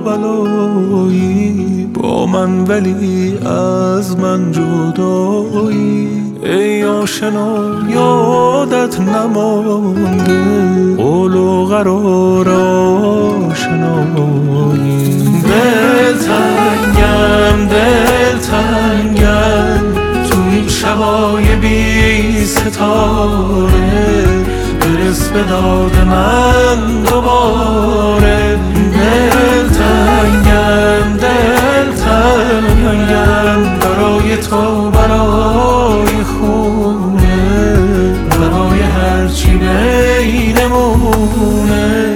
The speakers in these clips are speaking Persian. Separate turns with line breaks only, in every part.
بلایی با من ولی از من جدایی. ای آشنا یادت نمانده قول و قرار آشنایی. دلتنگم توی شبای بی ستاره، برس به داد من دوباره. دلتنگم برای تو، برای خونه، برای هرچی بینمونه.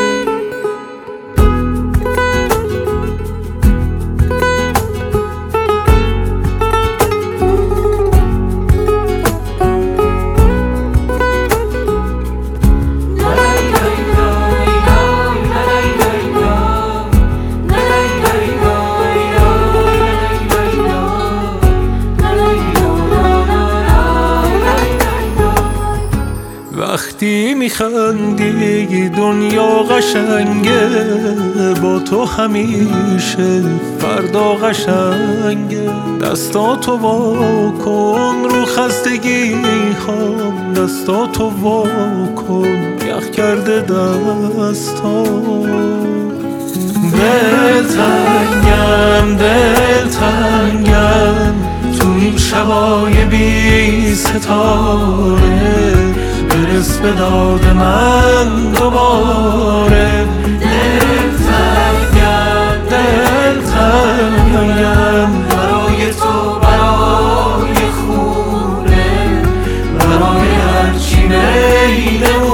وقتی میخندی دنیا قشنگه، با تو همیشه فردا قشنگه. دستاتو وا کن رو خستگی هام، دستاتو وا کن یخ کرده دستام. دلتنگم توی شبای بی ستاره، برس به داد من دوباره. دلتنگم برای تو، برای خونه، برای هرچی بینمونه.